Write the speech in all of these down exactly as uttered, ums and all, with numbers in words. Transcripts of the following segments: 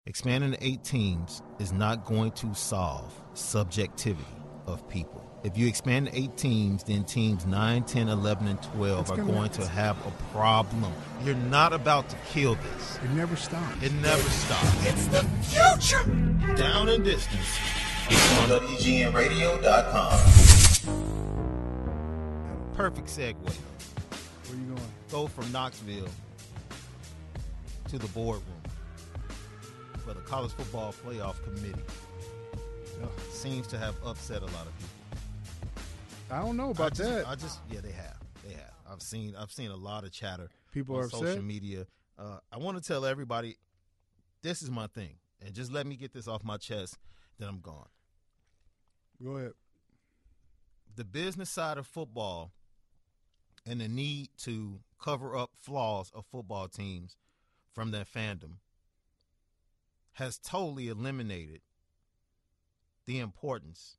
Expanding to eight teams is not going to solve subjectivity of people. If you expand to eight teams, then teams nine, ten, eleven, and twelve It's are gonna- going to have a problem. You're not about to kill this. It never stops. It never stops. It's the future. Down and distance. on W G N radio dot com. Perfect segue. Where you going? Go from Knoxville to the boardroom for the College Football Playoff Committee. Ugh. Seems to have upset a lot of people. I don't know I about just, that. I just, yeah, they have, they have. I've seen, I've seen a lot of chatter. People on are social upset? media. Uh, I want to tell everybody, this is my thing, and just let me get this off my chest. Then I'm gone. Go ahead. The business side of football and the need to cover up flaws of football teams from their fandom has totally eliminated the importance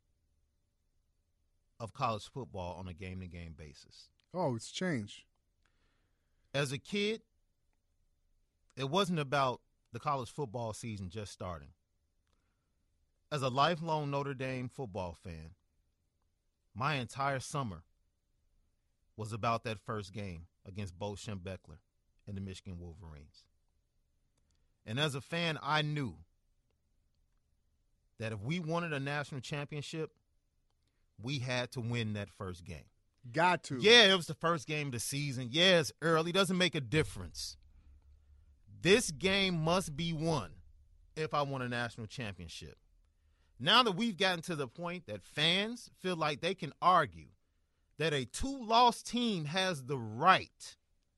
of college football on a game-to-game basis. Oh, it's changed. As a kid, it wasn't about the college football season just starting. As a lifelong Notre Dame football fan, my entire summer was about that first game against Bo Schembechler and the Michigan Wolverines. And as a fan, I knew that if we wanted a national championship, we had to win that first game. Got to. Yeah, it was the first game of the season. Yeah, it's early. Doesn't make a difference. This game must be won if I want a national championship. Now that we've gotten to the point that fans feel like they can argue that a two-loss team has the right.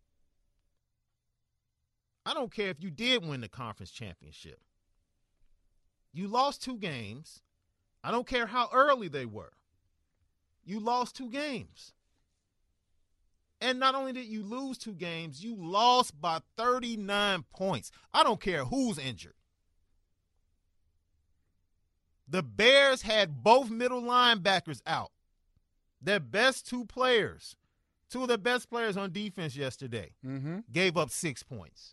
I don't care if you did win the conference championship. You lost two games. I don't care how early they were. You lost two games. And not only did you lose two games, you lost by thirty-nine points. I don't care who's injured. The Bears had both middle linebackers out. Their best two players, two of their best players on defense yesterday, Mm-hmm. gave up six points.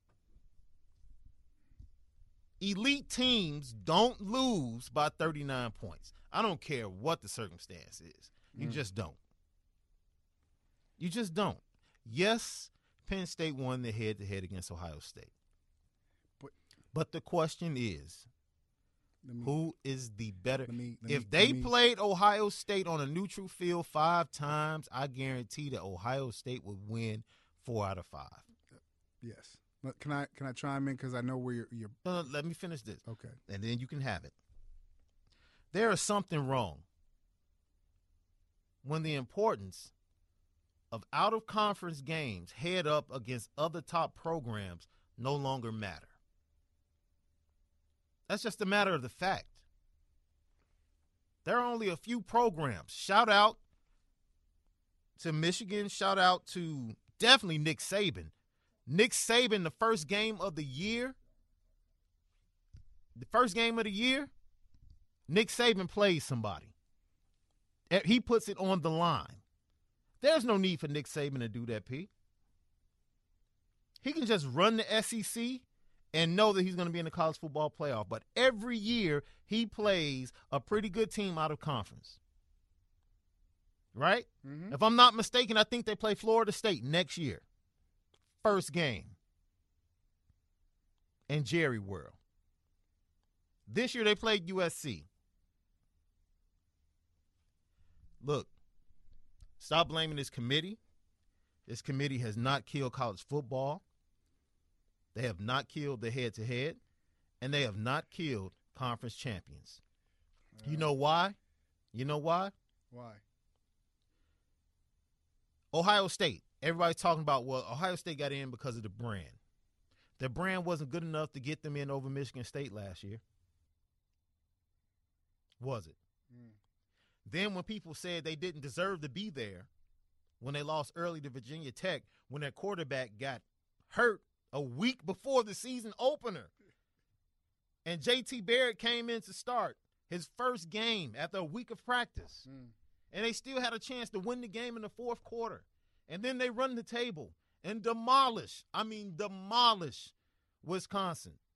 Elite teams don't lose by thirty-nine points. I don't care what the circumstance is. You Mm. just don't. You just don't. Yes, Penn State won the head-to-head against Ohio State. But, But the question is, let me, who is the better? let me, let If me- they let me- played Ohio State on a neutral field five times, I guarantee that Ohio State would win four out of five. Yes. Look, Can I can I chime in because I know where you're, you're. No, no, let me finish this, Okay. and then you can have it. There is something wrong when the importance of out-of-conference games head up against other top programs no longer matter. That's just a matter of the fact. There are only a few programs. Shout out to Michigan. Shout out to definitely Nick Saban. Nick Saban, the first game of the year, the first game of the year, Nick Saban plays somebody. He puts it on the line. There's no need for Nick Saban to do that, Pete. He can just run the S E C and know that he's going to be in the college football playoff. But every year he plays a pretty good team out of conference. Right? Mm-hmm. If I'm not mistaken, I think they play Florida State next year. First game in Jerry World. This year they played U S C. Look, stop blaming this committee. This committee has not killed college football. They have not killed the head-to-head, and they have not killed conference champions. You know why? You know why? Why? Ohio State. Everybody's talking about, well, Ohio State got in because of the brand. Their brand wasn't good enough to get them in over Michigan State last year. Was it? Mm. Then when people said they didn't deserve to be there, when they lost early to Virginia Tech, when their quarterback got hurt a week before the season opener, and J T Barrett came in to start his first game after a week of practice, Mm. and they still had a chance to win the game in the fourth quarter. And then they run the table and demolish, I mean demolish Wisconsin.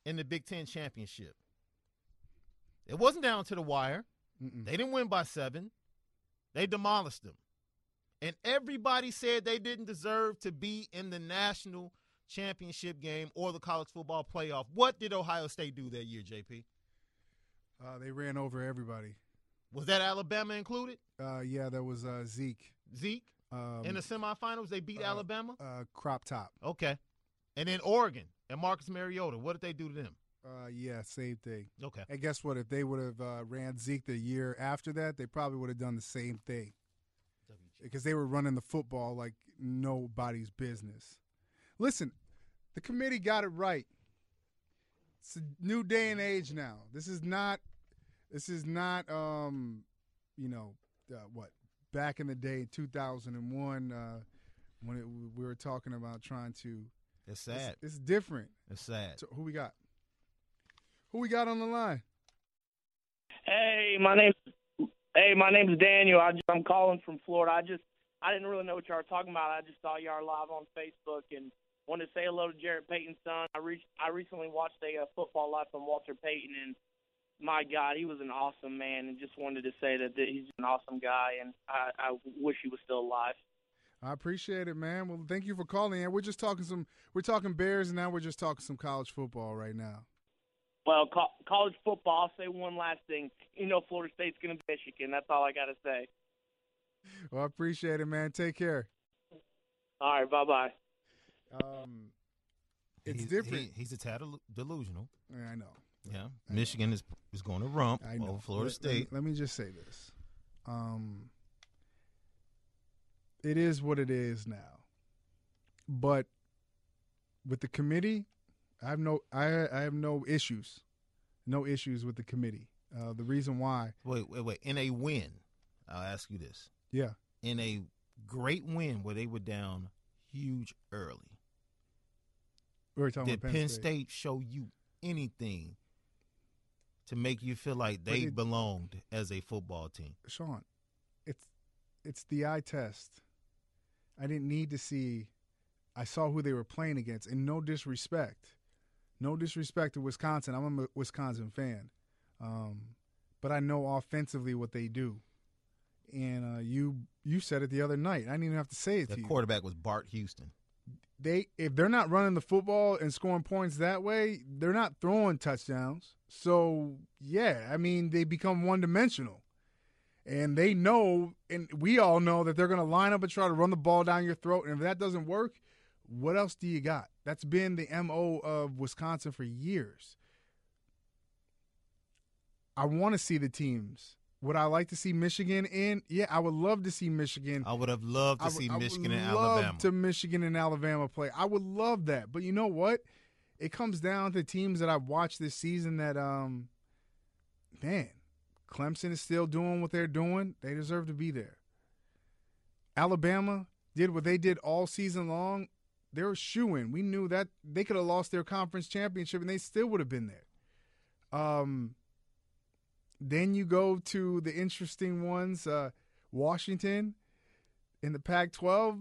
in the Big Ten championship. It wasn't down to the wire. Mm-mm. They didn't win by seven. They demolished them. And everybody said they didn't deserve to be in the national championship game or the college football playoff. What did Ohio State do that year, J P? Uh, they ran over everybody. Was that Alabama included? Uh, yeah, there was uh, Zeke. Zeke? Um, In the semifinals, they beat uh, Alabama? Uh, crop top. Okay. And then Oregon and Marcus Mariota. What did they do to them? Uh, yeah, same thing. Okay. And guess what? If they would have uh, ran Zeke the year after that, they probably would have done the same thing. Because they were running the football like nobody's business. Listen, the committee got it right. It's a new day and age now. This is not, this is not, um, you know, uh, what, back in the day, two thousand one, uh, when it, we were talking about trying to. It's sad. It's, it's different. It's sad. So who we got? Who we got on the line? Hey, my name's Hey, my name's Daniel. I just, I'm calling from Florida. I just I didn't really know what y'all were talking about. I just saw y'all live on Facebook and wanted to say hello to Jarrett Payton's son. I reached I recently watched a uh, football live from Walter Payton, and my God, he was an awesome man. And just wanted to say that, that he's an awesome guy, and I, I wish he was still alive. I appreciate it, man. Well, thank you for calling in. We're just talking some. We're talking Bears, and now we're just talking some college football right now. Well, co- college football, I'll say one last thing. You know Florida State's going to be Michigan. That's all I got to say. Well, I appreciate it, man. Take care. All right, bye-bye. Um, it's he's, different. He, he's a tad delusional. Yeah, I know. Yeah. I Michigan know. is is going to rump I know. over Florida let, State. Let, let me just say this. Um, it is what it is now. But with the committee, I have no I I have no issues. No issues with the committee. Uh, the reason why. Wait, wait, wait. In a win, I'll ask you this. Yeah. In a great win where they were down huge early, we were talking did about Penn, Penn State. State show you anything to make you feel like they it, belonged as a football team? Sean, it's it's the eye test. I didn't need to see. I saw who they were playing against, and no disrespect. No disrespect to Wisconsin. I'm a Wisconsin fan. Um, but I know offensively what they do. And uh, you you said it the other night. I didn't even have to say it The to you. quarterback was Bart Houston. They if they're not running the football and scoring points that way, they're not throwing touchdowns. So, yeah, I mean, they become one-dimensional. And they know, and we all know, that they're going to line up and try to run the ball down your throat. And if that doesn't work, what else do you got? That's been the M O of Wisconsin for years. I want to see the teams. Would I like to see Michigan in? Yeah, I would love to see Michigan. I would have loved to I see would, Michigan I and would love Alabama. to Michigan and Alabama play. I would love that. But you know what? It comes down to teams that I've watched this season that, um, man, Clemson is still doing what they're doing. They deserve to be there. Alabama did what they did all season long. They were shoo-in. We knew that they could have lost their conference championship and they still would have been there. Um, then you go to the interesting ones, uh, Washington in the Pac twelve.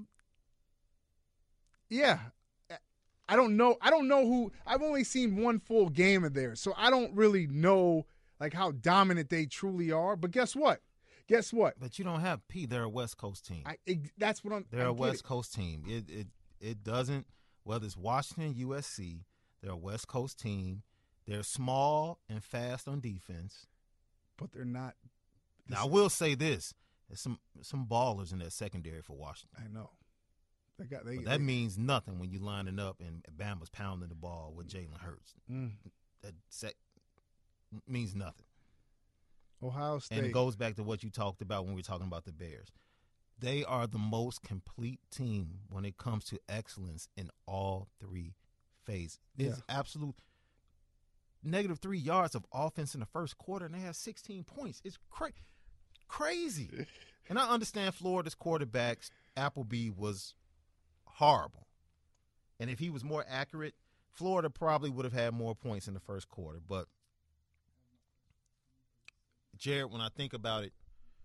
Yeah, I don't know. I don't know who. I've only seen one full game of theirs, so I don't really know like how dominant they truly are. But guess what? Guess what? But you don't have P. They're a West Coast team. I, it, that's what I'm. They're I a get West it. Coast team. It it it doesn't. Whether it's Washington, U S C, they're a West Coast team. They're small and fast on defense. But they're not. Now I will say this: there's some some ballers in that secondary for Washington. I know. They got. They, But that they, means nothing when you're lining up and Bama's pounding the ball with Jalen Hurts. Mm, That sec- means nothing. Ohio State. And it goes back to what you talked about when we were talking about the Bears. They are the most complete team when it comes to excellence in all three phases. It's Yeah. absolute negative three yards of offense in the first quarter, and they had sixteen points. It's cra- crazy. And I understand Florida's quarterback, Appleby, was horrible. And if he was more accurate, Florida probably would have had more points in the first quarter. But, Jared, when I think about it,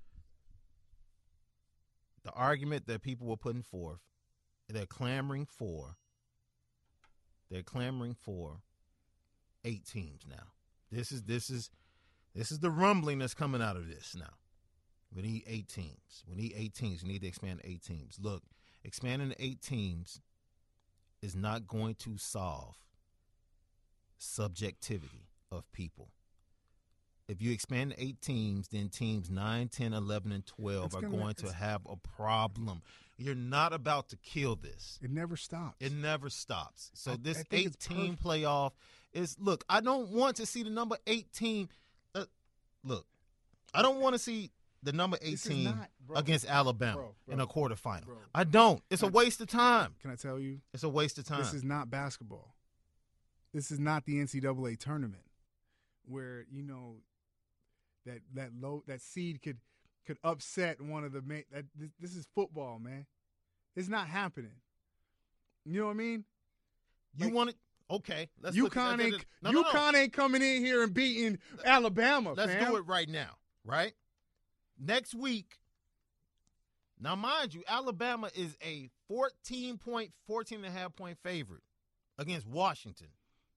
the argument that people were putting forth, they're clamoring for, they're clamoring for eight teams now. This is this is this is the rumbling that's coming out of this now. We need eight teams. We need eight teams. We need to expand to eight teams. Look, expanding to eight teams is not going to solve subjectivity of people. If you expand to eight teams, then teams nine, ten, eleven, and twelve It's are gonna- going to it's- have a problem. You're not about to kill this. It never stops. It never stops. So I- this I think it's eight-team perfect. playoff is, look, I don't want to see the number eight team. Uh, look, I don't want to see the number eight This is team not- bro. against Alabama Bro, bro, in a quarterfinal. bro. I don't. It's a I- waste of time. Can I tell you? It's a waste of time. This is not basketball. This is not the N C double A tournament where, you know, that that low that seed could could upset one of the main. That, this, this is football, man. It's not happening. You know what I mean? you like- want it? Okay. Let's look UConn at ain't that. No, no, no. UConn ain't coming in here and beating Alabama. Let's fam. do it right now, right? Next week. Now, mind you, Alabama is a fourteen point, fourteen and a half point favorite against Washington.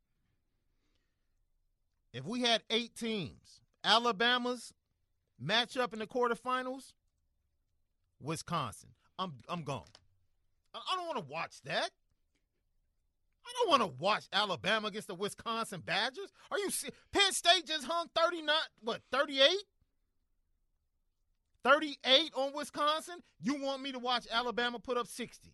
If we had eight teams, Alabama's match up in the quarterfinals, Wisconsin. I'm I'm gone. I I don't want to watch that. I don't want to watch Alabama against the Wisconsin Badgers. Are you see- Penn State just hung thirty-nine, what, thirty-eight? thirty-eight on Wisconsin? You want me to watch Alabama put up sixty?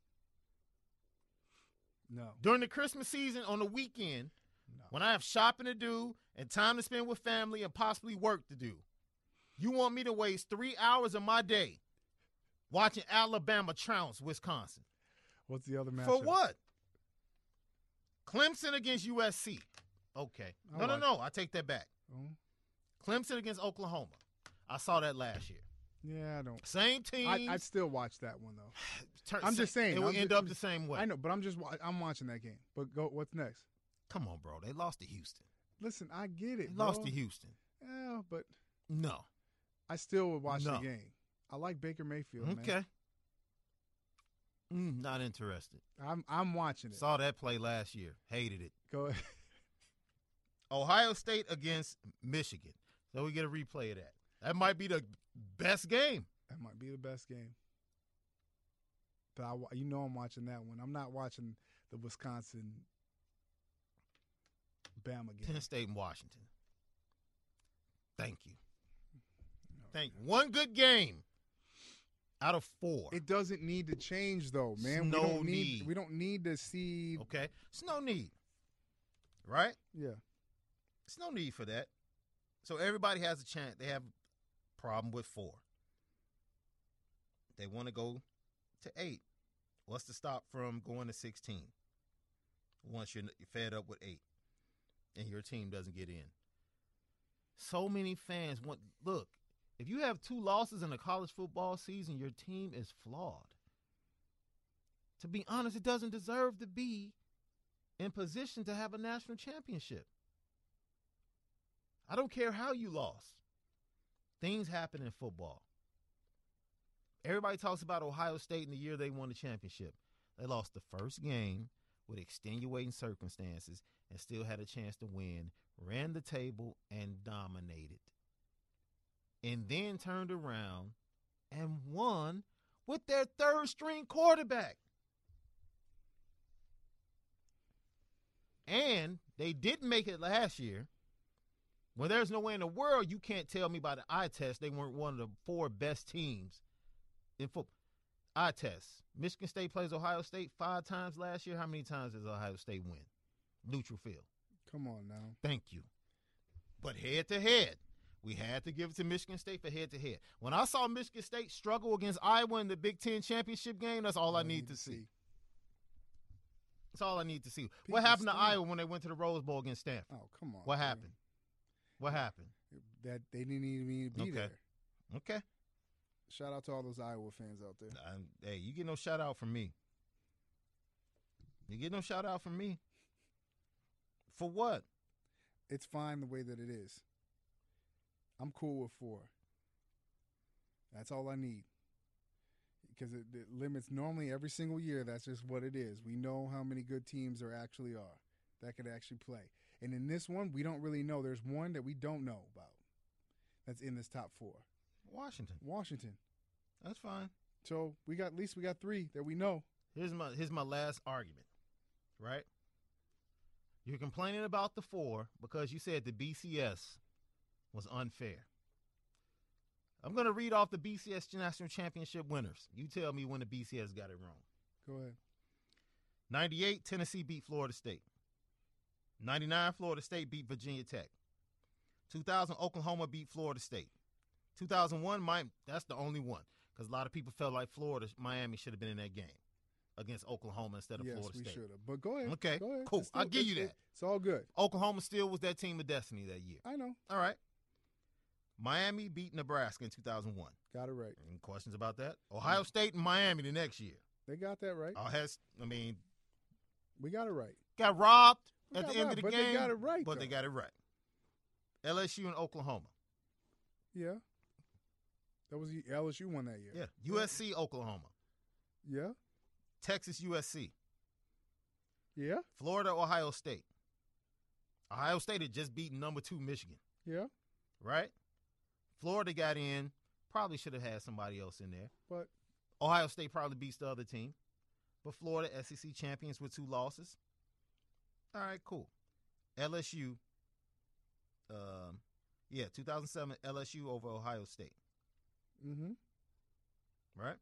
No. During the Christmas season on the weekend, No. when I have shopping to do and time to spend with family and possibly work to do, you want me to waste three hours of my day watching Alabama trounce Wisconsin? What's the other match? For what? Clemson against U S C. Okay. I No, no, like- no. I take that back. Oh, Clemson against Oklahoma. I saw that last year. yeah, I don't. Same team. I, I'd still watch that one though. Turn- I'm just saying, It will I'm end ju- up I'm the just- same way. I know, but I'm just wa- I'm watching that game. But go. What's next? Come on, bro. They lost to Houston. Listen, I get They it. lost bro. to Houston. Yeah, but No. I still would watch No. the game. I like Baker Mayfield. Okay. Man. Mm, not interested. I'm I'm watching it. Saw that play last year. Hated it. Go ahead. Ohio State against Michigan. So we get a replay of that. That might be the best game. That might be the best game. But I, wa- you know I'm watching that one. I'm not watching the Wisconsin Bama game. Penn State and Washington. Thank you. Thank you. One good game out of four. It doesn't need to change though, man. No we don't need, need. we don't need to see Okay? It's no need. Right? yeah. It's no need for that. So everybody has a chance. They have a problem with four. They want to go to eight. What's to stop from going to sixteen? Once you're you're fed up with eight and your team doesn't get in. So many fans want, look, if you have two losses in a college football season, your team is flawed. To be honest, it doesn't deserve to be in position to have a national championship. I don't care how you lost. Things happen in football. Everybody talks about Ohio State in the year they won the championship. They lost the first game with extenuating circumstances and still had a chance to win, ran the table, and dominated. And then turned around and won with their third string quarterback. And they didn't make it last year. When there's no way in the world you can't tell me by the eye test they weren't one of the four best teams in football. Eye test. Michigan State plays Ohio State five times last year. How many times does Ohio State win? Neutral field. Come on now. Thank you. But head to head, we had to give it to Michigan State for head to head. When I saw Michigan State struggle against Iowa in the Big Ten championship game, that's all I need to see. That's all I need to see. What People happened to stop. Iowa when they went to the Rose Bowl against Stanford? Oh, come on. What man. happened? What happened? That they didn't even need to be Okay. there. Okay. Shout out to all those Iowa fans out there. I, hey, you get no shout out from me. You get no shout out from me. For what? It's fine the way that it is. I'm cool with four. That's all I need. Because it, it limits normally every single year. That's just what it is. We know how many good teams there actually are that could actually play. And in this one, we don't really know. There's one that we don't know about that's in this top four. Washington. Washington. That's fine. So we got at least we got three that we know. Here's my here's my last argument, right? You're complaining about the four because you said the B C S was unfair. I'm going to read off the B C S National Championship winners. You tell me when the B C S got it wrong. Go ahead. ninety-eight, Tennessee beat Florida State. ninety-nine, Florida State beat Virginia Tech. two thousand, Oklahoma beat Florida State. two thousand one, Miami, that's the only one because a lot of people felt like Florida, Miami should have been in that game against Oklahoma instead of yes, Florida State. Yes, we should have. But go ahead. Okay, go ahead. cool. Still, I'll give you that. It's all good. Oklahoma still was that team of destiny that year. I know. All right. Miami beat Nebraska in two thousand one. Got it right. Any questions about that? Ohio State and Miami the next year. They got that right. Oh, has I mean, we got it right. Got robbed we at got the end robbed, of the but game. They got it right. But though. they got it right. L S U and Oklahoma. Yeah. That was L S U won that year. Yeah. U S C, Oklahoma. Yeah. Texas, U S C. Yeah. Florida, Ohio State. Ohio State had just beaten number two Michigan. Yeah. Right? Florida got in. Probably should have had somebody else in there. But Ohio State probably beats the other team. But Florida, S E C champions with two losses. All right, cool. L S U. Um, yeah, two thousand seven, L S U over Ohio State. Mm-hmm. Right?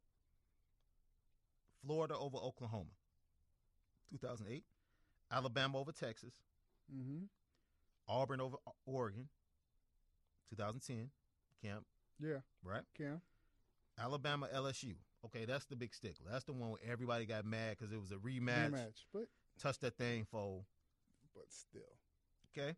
Florida over Oklahoma. two thousand eight. Alabama over Texas. Mm-hmm. Auburn over Oregon. two thousand ten. Camp. Yeah. Right? Cam. Alabama, L S U. Okay, that's the big stickler. That's the one where everybody got mad because it was a rematch. Rematch. But Touch that thing, fool. But still. Okay.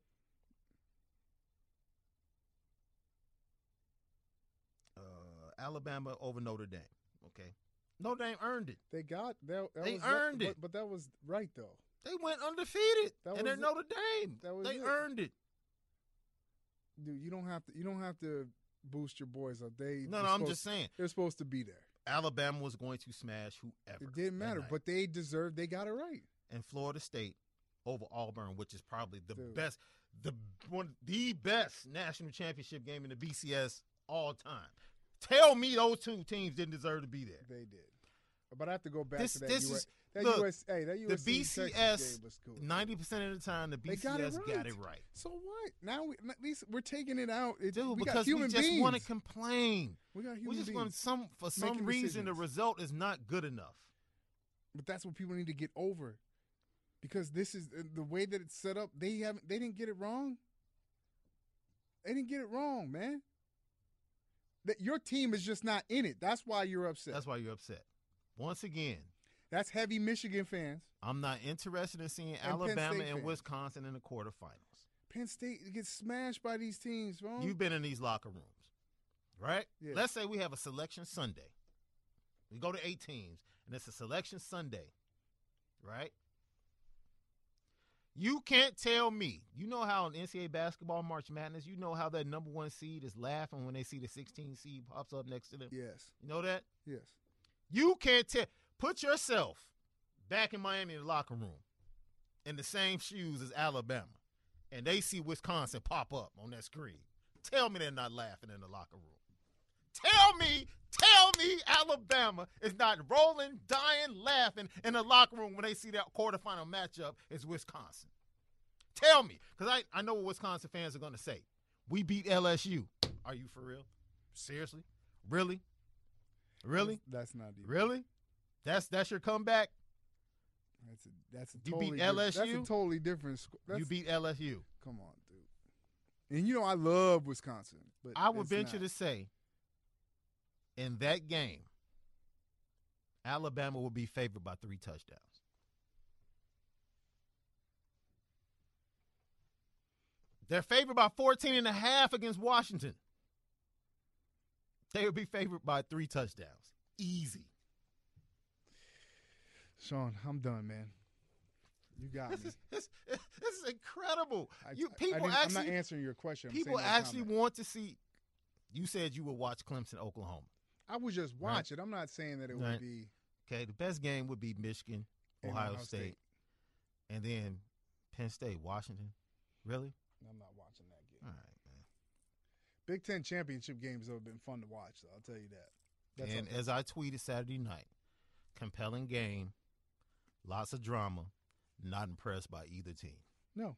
Uh, Alabama over Notre Dame. Okay. Notre Dame earned it. They got that. that They was earned right, it. But, but that was right though. They went undefeated, That and they're was it. Notre Dame. That was they it. earned it. Dude, you don't have to. You don't have to boost your boys up. They No, they're no, I'm supposed- just saying. they're supposed to be there. Alabama was going to smash whoever. It didn't that matter, night. but they deserved. They got it right. And Florida State over Auburn, which is probably the Dude. best, the one, the best national championship game in the B C S all time. Tell me those two teams didn't deserve to be there. They did. But I have to go back This- to that. this U S, is- that look, U S. Hey, that U S C The B C Texas S, game was cool. ninety percent of the time, the B They C got it S right. got it right. So what? Now we, at least we're taking it out. It, Dude, we got because human we just beings. want to complain. we got human We just beings. want some, for some making reason, the decisions. result is not good enough. But that's what people need to get over, because this is the way that it's set up. They haven't. They didn't get it wrong. They didn't get it wrong, man. That your team is just not in it. That's why you're upset. That's why you're upset. Once again, That's heavy Michigan fans. I'm not interested in seeing Penn Alabama State and fans. Wisconsin in the quarterfinals. Penn State gets smashed by these teams, bro. You've been in these locker rooms, right? Yeah. Let's say we have a selection Sunday. We go to eight teams, and it's a selection Sunday, right? You can't tell me. You know how in N C double A basketball March Madness, you know how that number one seed is laughing when they see the sixteen seed pops up next to them? Yes. You know that? Yes. You can't tell. Put yourself back in Miami in the locker room in the same shoes as Alabama, and they see Wisconsin pop up on that screen. Tell me they're not laughing in the locker room. Tell me, tell me Alabama is not rolling, dying, laughing in the locker room when they see that quarterfinal matchup is Wisconsin. Tell me, because I, I know what Wisconsin fans are going to say. We beat L S U. Are you for real? Seriously? Really? Really? That's, that's not even. Really? That's that's your comeback? That's a, that's a You totally beat di- L S U? That's a totally different. sc- That's, You beat L S U. Come on, dude. And you know I love Wisconsin, but I would it's venture not. to say in that game, Alabama will be favored by three touchdowns. They're favored by fourteen and a half against Washington. They would be favored by three touchdowns. Easy. Sean, I'm done, man. You got me. This is, this, this is incredible. I- You I people didn't- actually I'm not answering your question. I'm people saying no actually comment. want to see. You said you would watch Clemson, Oklahoma. I would just Right. watch it. I'm not saying that it Right. would be Okay, the best game would be Michigan, and Ohio, State. and then Penn State, Washington. Really? I'm not watching that game. All right, man. Big Ten championship games have been fun to watch, though. I'll tell you that. That's and all. as I tweeted Saturday night, compelling game, lots of drama, not impressed by either team. No.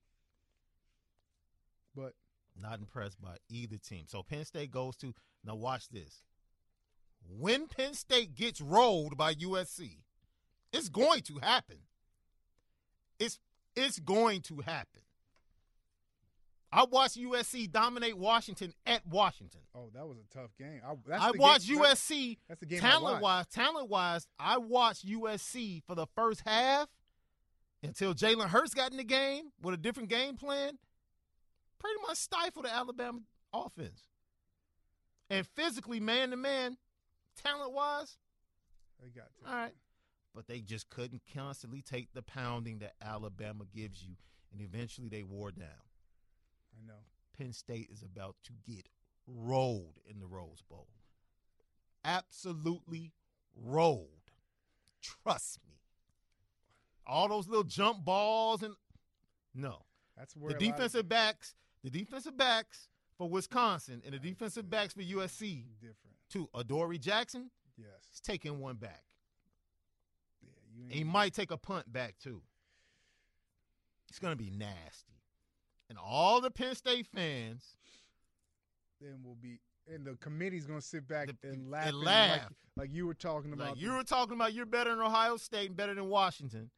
But Not impressed by either team. So Penn State goes to, now watch this. When Penn State gets rolled by U S C, it's going to happen. It's it's going to happen. I watched U S C dominate Washington at Washington. oh, that was a tough game. I, that's I the watched game, U S C That's the game I talent watched. wise, talent wise. I watched U S C for the first half until Jalen Hurts got in the game with a different game plan. Pretty much stifled the Alabama offense. And physically, man to man, talent wise, They got to. all right. But they just couldn't constantly take the pounding that Alabama gives you. And eventually they wore down. I know. Penn State is about to get rolled in the Rose Bowl. Absolutely rolled. Trust me. All those little jump balls and no. That's where The a lot of- defensive backs, the defensive backs for Wisconsin and the defensive backs for U S C, different. too. Adoree Jackson Yes. is taking one back. Yeah. You ain't He might take a punt back, too. It's going to be nasty. And all the Penn State fans, then we'll be and the committee's gonna sit back The- and laugh, and and laugh. Like, like you were talking about. like the- you were talking about, you're better than Ohio State and better than Washington.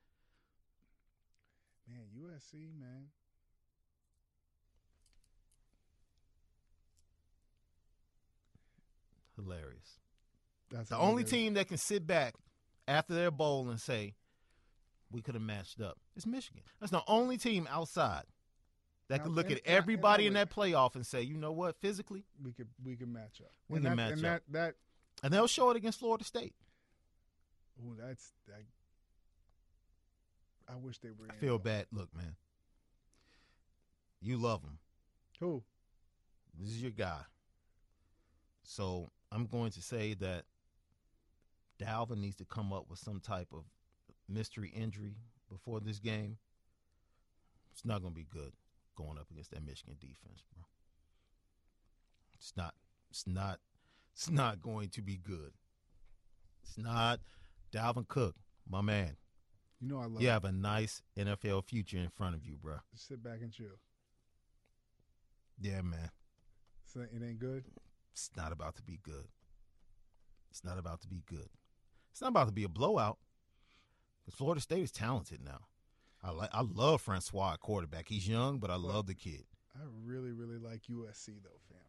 man, U S C, man. Hilarious. That's The what only it is. team that can sit back after their bowl and say, we could have matched up is Michigan. That's the only team outside that Now, could look and- at and I- everybody in and I that playoff and say, you know what, physically, we could we could match up. We and can that, match and up. that that and they'll show it against Florida State. ooh, that's that. I wish they were. I in. feel bad. Look, man, you love him. Who? This is your guy. So I'm going to say that Dalvin needs to come up with some type of mystery injury before this game. It's not going to be good going up against that Michigan defense, bro. It's not. It's not. It's not going to be good. It's not. Dalvin Cook, my man. You know I love. You have a nice N F L future in front of you, bro. Just sit back and chill. Yeah, man. So it ain't good. It's not about to be good. It's not about to be good. It's not about to be a blowout. Because Florida State is talented now. I like. I love Francois at quarterback. He's young, but I love the kid. I really, really like U S C though, fam.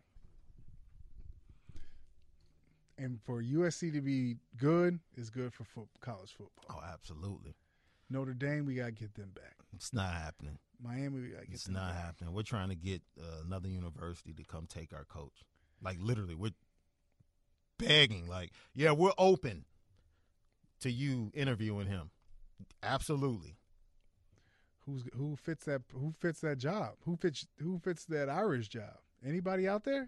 And for U S C to be good is good for foot, college football. Oh, absolutely. Notre Dame, we gotta get them back. It's not happening. Miami, we gotta get It's them not back. happening. We're trying to get uh, another university to come take our coach. Like, literally, we're begging. Like, yeah, we're open to you interviewing him. Absolutely. Who's who fits that? Who fits that job? Who fits? Who fits that Irish job? Anybody out there?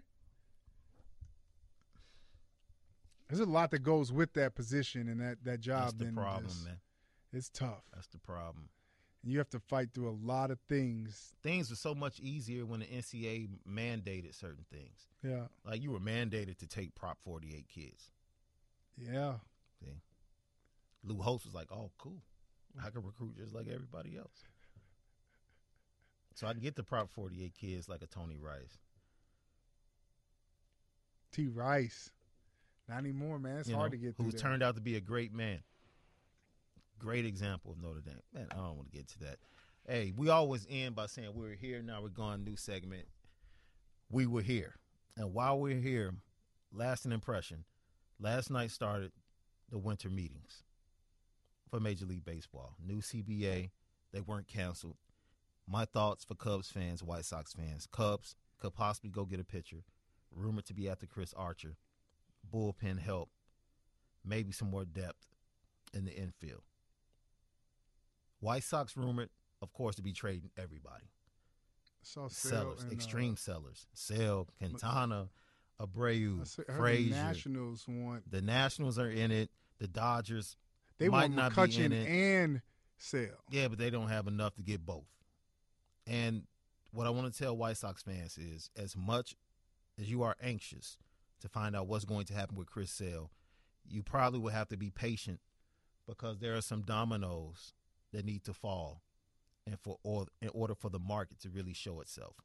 There's a lot that goes with that position and that, that job. That's the and problem, it's- man. It's tough. That's the problem. And you have to fight through a lot of things. Things were so much easier when the N C A A mandated certain things. Yeah. Like, you were mandated to take Prop forty-eight kids. Yeah. See? Lou Holtz was like, oh, cool. I can recruit just like everybody else. So I can get the Prop forty-eight kids like a Tony Rice. T. Rice. Not anymore, man. It's you hard know, to get through who's there. turned out to be a great man. Great example of Notre Dame. Man, I don't want to get to that. Hey, we always end by saying we were here. Now we're going new segment. We were here. And while we're here, lasting impression. Last night started the winter meetings for Major League Baseball. New C B A. They weren't canceled. My thoughts for Cubs fans, White Sox fans. Cubs could possibly go get a pitcher. Rumored to be after Chris Archer. Bullpen help. Maybe some more depth in the infield. White Sox rumored, of course, to be trading everybody. Saw Sale Sellers, and, uh, extreme sellers. Sale, Quintana, Abreu, I see- I heard the Frazier. Nationals want. The Nationals are in it. The Dodgers They might want not be in McCutchen it. and Sale. Yeah, but they don't have enough to get both. And what I want to tell White Sox fans is, as much as you are anxious to find out what's going to happen with Chris Sale, you probably will have to be patient because there are some dominoes that need to fall and for or, in order for the market to really show itself.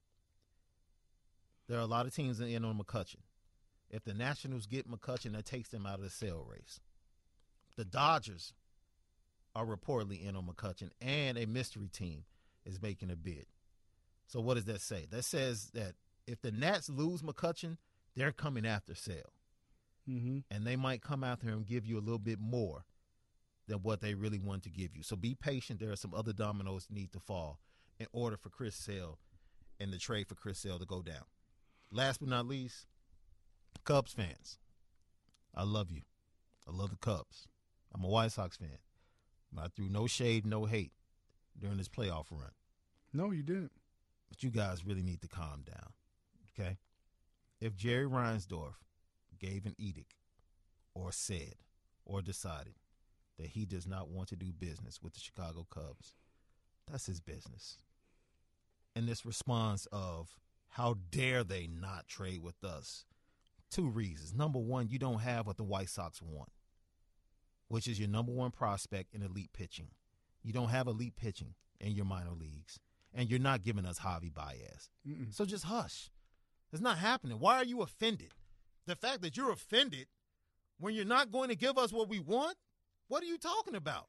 There are a lot of teams in on McCutchen. If the Nationals get McCutchen, that takes them out of the Sale race. The Dodgers are reportedly in on McCutchen, and a mystery team is making a bid. So what does that say? That says that if the Nats lose McCutchen, they're coming after Sale. Mm-hmm. And they might come after him and give you a little bit more than what they really want to give you. So be patient. There are some other dominoes that need to fall in order for Chris Sale and the trade for Chris Sale to go down. Last but not least, Cubs fans. I love you. I love the Cubs. I'm a White Sox fan. I threw no shade, no hate during this playoff run. No, you didn't. But you guys really need to calm down, okay? If Jerry Reinsdorf gave an edict or said or decided that he does not want to do business with the Chicago Cubs, that's his business. And this response of, how dare they not trade with us? Two reasons. Number one, you don't have what the White Sox want, which is your number one prospect in elite pitching. You don't have elite pitching in your minor leagues, and you're not giving us Javi Baez. Mm-mm. So just hush. It's not happening. Why are you offended? The fact that you're offended when you're not going to give us what we want, what are you talking about?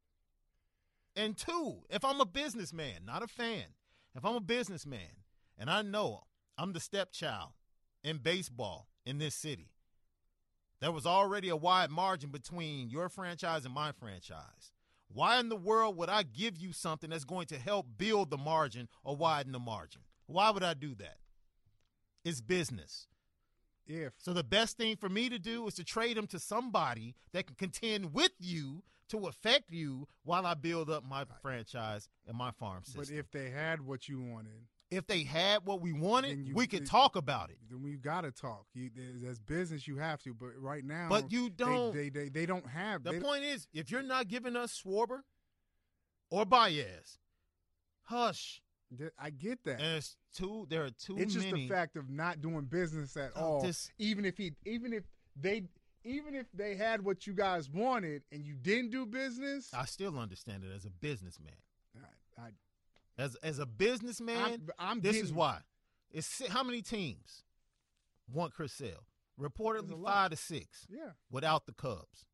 And two, if I'm a businessman, not a fan, if I'm a businessman and I know I'm the stepchild in baseball in this city, there was already a wide margin between your franchise and my franchise. Why in the world would I give you something that's going to help build the margin or widen the margin? Why would I do that? It's business. If So the best thing for me to do is to trade him to somebody that can contend with you to affect you while I build up my franchise and my farm system. But if they had what you wanted, if they had what we wanted, then you, we could it, talk about it. Then we got to talk. You, as business, you have to. But right now, But you don't. They they, they, they don't have. The they, point is, if you're not giving us Schwarber or Baez, hush. I get that. And it's too. There are too it's many. just the fact of not doing business at Oh, all. this- even if he, even if they, even if they had what you guys wanted and you didn't do business, I still understand it as a businessman. I, I, As as a businessman, I'm, I'm this getting, is why. It's si- how many teams want Chris Sale? There's Reportedly a lot. five to six. Yeah, Without the Cubs.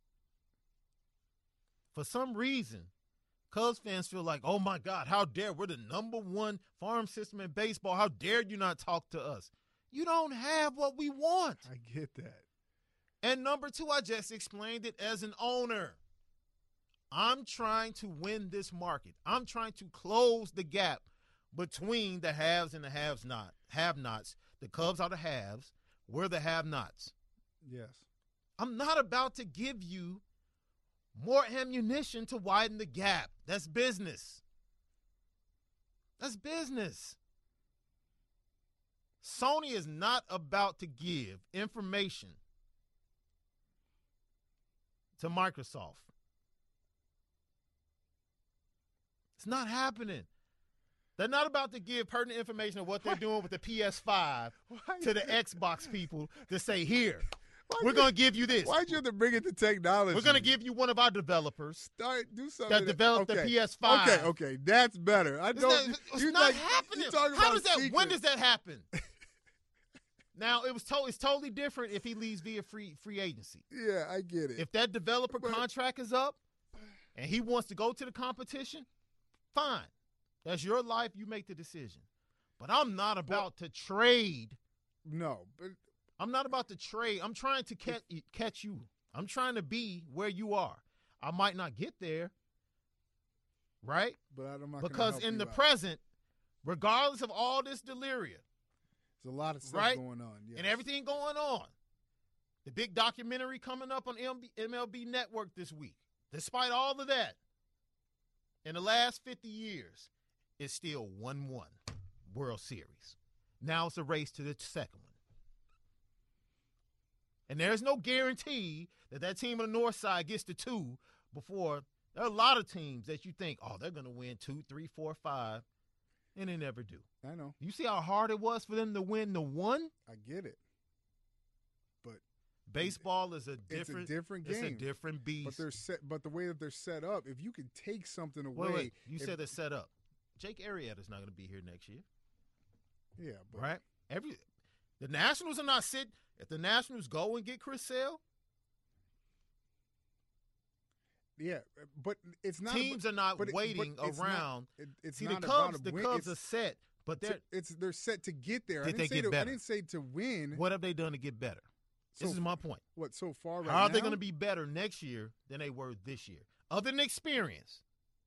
For some reason, Cubs fans feel like, oh my God, how dare we're the number one farm system in baseball. How dare you not talk to us? You don't have what we want. I get that. And number two, I just explained it as an owner. I'm trying to win this market. I'm trying to close the gap between the haves and the haves not have-nots. The Cubs are the haves. We're the have-nots. Yes. I'm not about to give you more ammunition to widen the gap. That's business. That's business. Sony is not about to give information to Microsoft. It's not happening. They're not about to give pertinent information of what they're doing with the P S five to the Xbox people to say, here, Why'd we're you- going to give you this. Why'd you have to bring it to technology? We're going to give you one of our developers Start do something that developed okay. the P S five. Okay, okay, that's better. I It's don't. not, it's you not like- happening. you talking How about does that? secret. When does that happen? Now it was to, it's totally different if he leaves via free free agency. Yeah, I get it. If that developer But- contract is up and he wants to go to the competition, fine. That's your life. You make the decision. But I'm not about to trade. no, but I'm not about to trade. I'm trying to catch catch you. I'm trying to be where you are. I might not get there, right? but I'm not gonna Because help in you the out. present, regardless of all this delirium, there's a lot of stuff right? going on. Yes. and everything going on. The big documentary coming up on M L B Network this week. Despite all of that, in the last fifty years, it's still one one World Series. Now it's a race to the second one. And there's no guarantee that that team on the north side gets to two before. There are a lot of teams that you think, oh, they're going to win two, three, four, five. and they never do. I know. You see how hard it was for them to win the one? I get it. But baseball is a different, it's a different game. It's a different beast. But they're set. But the way that they're set up, if you can take something away, wait, wait. You if, said they're set up. Jake Arrieta's not going to be here next year. Yeah, but right. Every the Nationals are not sit. If the Nationals go and get Chris Sale, yeah, but it's not. Teams about, are not but it, waiting but it's around. Not, it, it's See, not the Cubs. about The win. Cubs it's, are set, but they're it's they're set to get there. Did I didn't they say get to, better? I didn't say to win. What have they done to get better? So, this is my point. What so far? Right How are now? they going to be better next year than they were this year? Other than experience.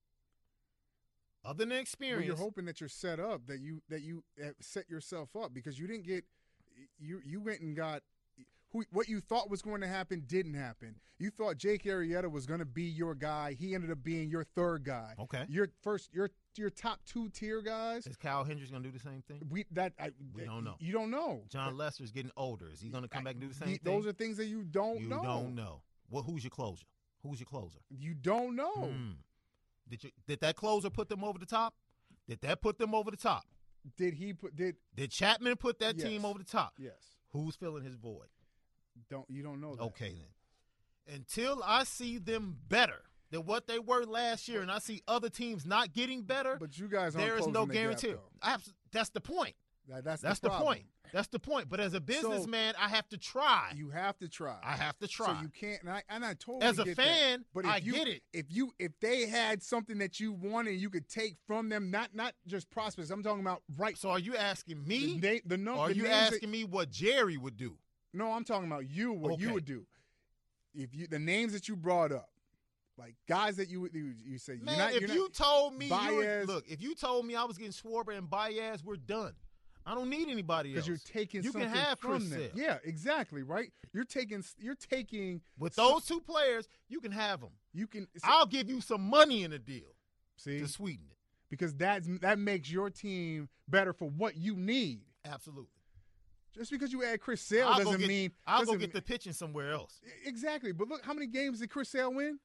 Other than experience. Well, you're hoping that you're set up, that you that you have set yourself up because you didn't get you you went and got who what you thought was going to happen didn't happen. You thought Jake Arrieta was going to be your guy. He ended up being your third guy. Okay. Your first your your top two tier guys. Is Kyle Hendricks going to do the same thing? We that I we don't know. You don't know. John Lester's getting older. Is he going to come I, back and do the same the, thing? Those are things that you don't you know. You don't know. Well, who's your closer? Who's your closer? You don't know. Hmm. Did you did that closer put them over the top? Did that put them over the top? Did he put did Did Chapman put that yes. team over the top? Yes. Who's filling his void? Don't you don't know that. Okay then. Until I see them better than what they were last year, and I see other teams not getting better, but you guys aren't there is closing no the guarantee. Gap, Abs- that's the point. That, that's that's the, the point. That's the point. But as a businessman, so, I have to try. You have to try. I have to try. So you can't. And I, and I totally as a get fan, that. But if I you, get it. If you if they had something that you wanted, and you could take from them, not not just prospects. I'm talking about right. So are you asking me? The, the, no, or are the you asking that, me what Jerry would do? No, I'm talking about you. What okay. you would do? If you the names that you brought up. Like guys that you you, you say, man, you're not, if you're you not, told me, Baez, you were, look, if you told me I was getting Schwarber and Baez, we're done. I don't need anybody else. Because you're taking you something can have from Chris them. Sale. Yeah, exactly. Right. You're taking. You're taking with those two players. You can have them. You can. So, I'll give you some money in a deal. See, to sweeten it, because that's that makes your team better for what you need. Absolutely. Just because you add Chris Sale I'll doesn't get, mean I'll doesn't go get the pitching somewhere else. Exactly. But look, how many games did Chris Sale win?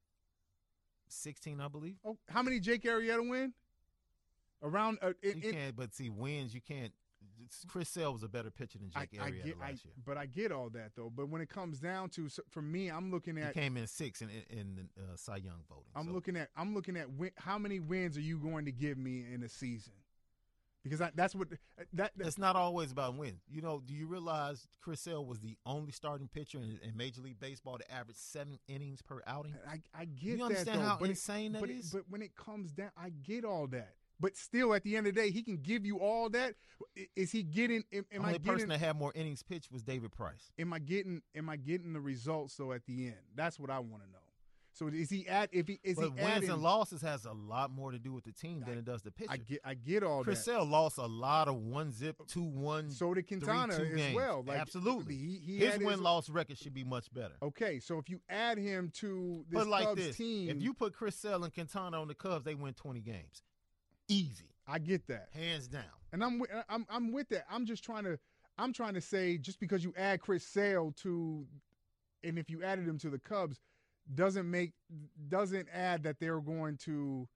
Sixteen, I believe. Oh, how many Jake Arrieta win? Around. Uh, in, you can't, but see, wins you can't. Chris Sale was a better pitcher than Jake I, I Arrieta get, last I, year. But I get all that though. But when it comes down to, so for me, I'm looking at. He came in six in in the uh, Cy Young voting. I'm so. looking at. I'm looking at win, how many wins are you going to give me in a season? Because I, that's what that, that. It's not always about wins. You know, do you realize Chris Sale was the only starting pitcher in, in Major League Baseball to average seven innings per outing? I, I get you that. understand though, how but insane it, that but is? It, but when it comes down, I get all that. But still, at the end of the day, he can give you all that. Is he getting? Am, am the only I getting, person that had more innings pitched was David Price. Am I getting? Am I getting the results though at the end? That's what I want to know. So is he at? If he is but he wins adding, and losses has a lot more to do with the team than I, it does the pitcher. I get. I get all Chris that. Chris Sale lost a lot of one zip, two one. So did Quintana three, as games. well. Like, Absolutely, he, he his had win his, loss record should be much better. Okay, so if you add him to this but like Cubs this, team, if you put Chris Sale and Quintana on the Cubs, they win twenty games, easy. I get that, hands down. And I'm with, I'm I'm with that. I'm just trying to I'm trying to say just because you add Chris Sale to, and if you added him to the Cubs, doesn't make doesn't add that they're going to.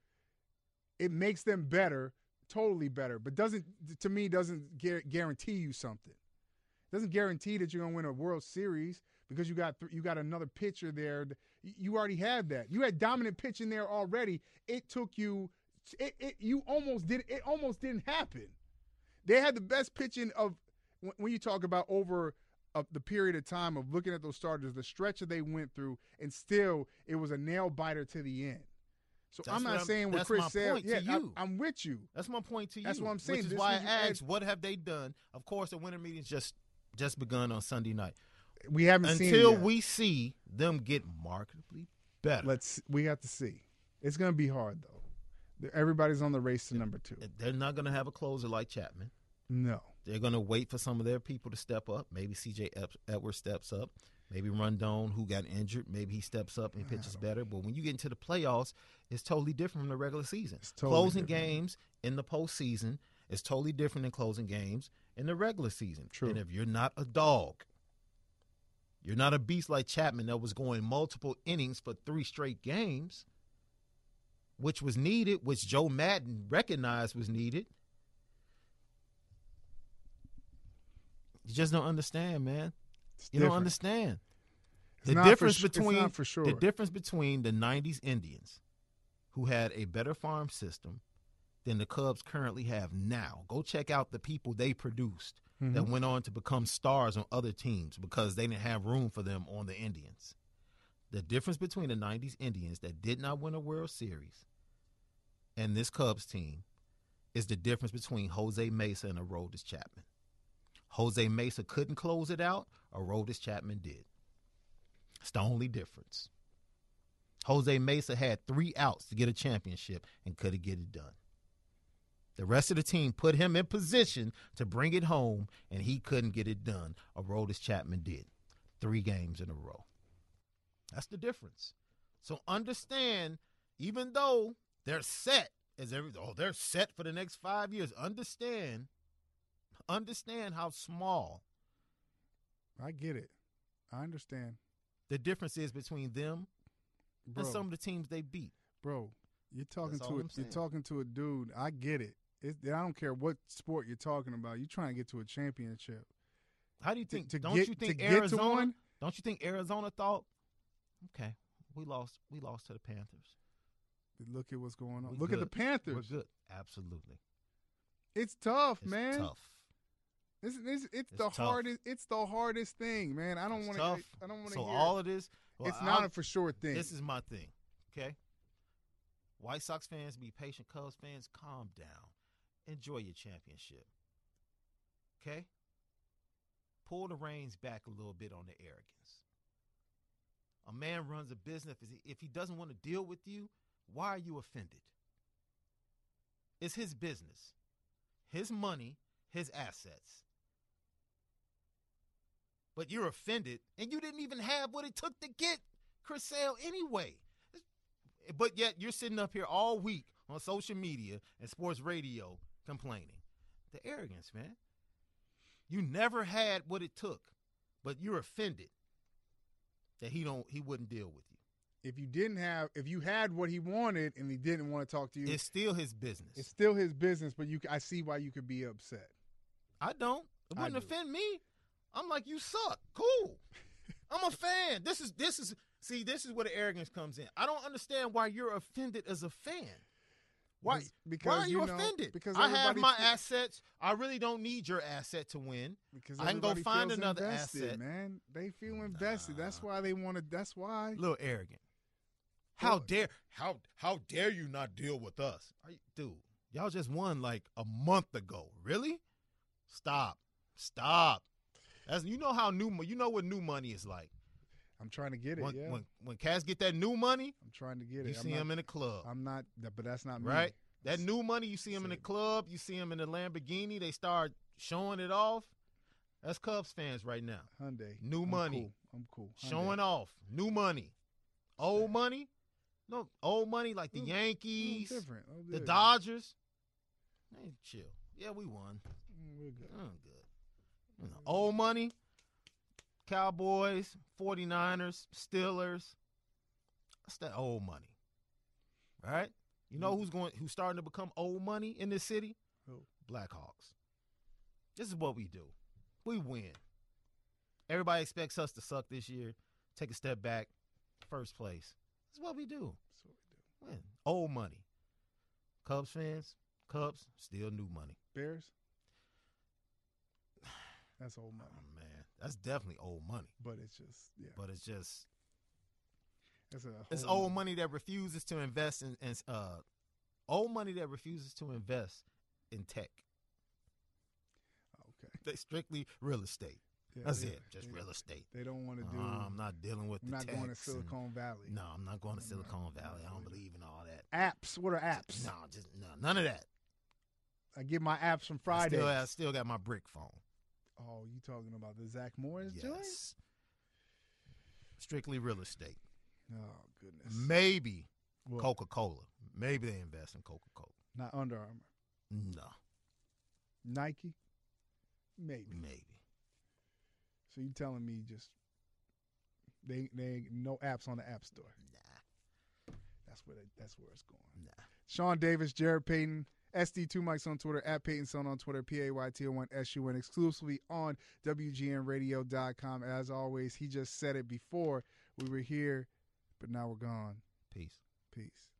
It makes them better, totally better, but doesn't to me doesn't guarantee you something. Doesn't guarantee that you're gonna win a World Series because you got th- you got another pitcher there. You already have that. You had dominant pitching there already. It took you. It, it you almost did it almost didn't happen. They had the best pitching of when you talk about over uh, the period of time of looking at those starters, the stretch that they went through, and still it was a nail biter to the end. So that's I'm not I'm, saying with Chris Sale, yeah, you. I, I'm with you. That's my point to you. That's what I'm saying. Which is this why I add, asked, what have they done? Of course, the winter meeting's just just begun on Sunday night. We haven't until seen until we see them get markedly better. Let's we have to see. It's going to be hard though. Everybody's on the race to number two. They're not going to have a closer like Chapman. No. They're going to wait for some of their people to step up. Maybe C J Edwards steps up. Maybe Rondon, who got injured, maybe he steps up and pitches better. But when you get into the playoffs, it's totally different from the regular season. Totally closing different. games in the postseason is totally different than closing games in the regular season. True. And if you're not a dog, you're not a beast like Chapman that was going multiple innings for three straight games, which was needed, which Joe Madden recognized was needed. You just don't understand, man. It's You different. don't understand. It's The not for difference su- it's between not for sure. the difference between the nineties Indians, who had a better farm system than the Cubs currently have now. Go check out the people they produced Mhm. that went on to become stars on other teams because they didn't have room for them on the Indians. The difference between the nineties Indians that did not win a World Series and this Cubs team is the difference between Jose Mesa and Aroldis Chapman. Jose Mesa couldn't close it out. Aroldis Chapman did. It's the only difference. Jose Mesa had three outs to get a championship and couldn't get it done. The rest of the team put him in position to bring it home, and he couldn't get it done. Aroldis Chapman did. Three games in a row. That's the difference. So understand, even though they're set, as every oh, they're set for the next five years, understand, understand how small I get it. I understand. the difference is between them Bro, and some of the teams they beat. bro, you're talking That's to all a, I'm you're saying. talking to a dude. I get it. It, I don't care what sport you're talking about. You're trying to get to a championship. How do you To- think? to don't get- you to think get to Arizona? one? Don't you think Arizona thought, okay, we lost. We lost to the Panthers. Look at what's going on. We Look at the good. Panthers. We're good. Absolutely. It's tough, It's man. tough. It's, it's, it's, It's the tough. hardest. It's the hardest thing, man. I don't It's want tough. to. I don't want to So hear. all of this. Well, it's not I'll- a for sure thing. This is my thing. Okay. White Sox fans, be patient. Cubs fans, calm down. Enjoy your championship. Okay. Pull the reins back a little bit on the arrogance. A man runs a business. If he, if he doesn't want to deal with you, why are you offended? It's his business, his money, his assets. But you're offended, and you didn't even have what it took to get Chris Sale anyway. But yet you're sitting up here all week on social media and sports radio complaining. The arrogance, man. You never had what it took, but you're offended that he don't he wouldn't deal with you. If you didn't have, if you had what he wanted and he didn't want to talk to you, It's still his business. it's still his business. But you, I see why you could be upset. I don't. It I wouldn't do. offend me. I'm like, you suck. Cool. I'm a fan. This is this is see, this is where the arrogance comes in. I don't understand why you're offended as a fan. Why? Because- because, why are you, you know, offended? because I have everybody my fe- assets. I really don't need your asset to win. Because I can go everybody find feels another invested, asset. man. They feel invested. That's why they want to. That's why. A little arrogant. How Well- dare how how dare you not deal with us? Are you, dude, y'all just won like a month ago. Really? Stop. Stop. That's you know how new mo- you know what new money is like. I'm trying to get it. When yeah, when when cats get that new money, I'm trying to get it. you I'm see not, them in the club. I'm not. But that's not me. Right? That new money, you see them in the Same. club, you see them in the Lamborghini, they start showing it off. That's Cubs fans right now. Hyundai. New I'm money. Cool. I'm cool. Hyundai. Showing off. New money. Old money? No, old money like the Little- little Yankees, different. A little the different. Dodgers. Hey, chill. Yeah, we won. Mm, we're good. Mm, good. You know, old money, Cowboys, forty-niners, Steelers. That's that old money. Right? You know who's going who's starting to become old money in this city? Who? Blackhawks. This is what we do. We win. Everybody expects us to suck this year, take a step back, first place. This is what we do. That's what we do. Win. Old money. Cubs fans, Cubs, still new money. Bears. That's old money. Oh, man. That's definitely old money. But it's just yeah. But it's just It's a it's whole old money that refuses to invest in, in uh old money that refuses to invest in tech. Okay. They strictly real estate. Yeah, That's yeah, it. Just yeah. real estate. They don't want to do. Uh, I'm not dealing with I'm the not going to techs and- Silicon Valley. No, I'm not going to I'm Silicon not- Valley. I don't believe in all that. Apps. What are apps? No, just no, none of that. I get my apps from I Friday. still, I still got my brick phone. Oh, you talking about the Zach Morris joint? Yes. Strictly real estate. Oh goodness. Maybe What? Coca-Cola. Maybe they invest in Coca-Cola. Not Under Armour. No, Nike. Maybe. maybe. So you telling me just they they ain't no apps on the App Store? Nah, That's where they, that's where it's going. nah. Sean Davis, Jared Payton, S D two Mics on Twitter, at Payton Son on Twitter, P A Y T O one S U N, exclusively on W G N radio dot com. As always, he just said it before we were here, but now we're gone. Peace. Peace.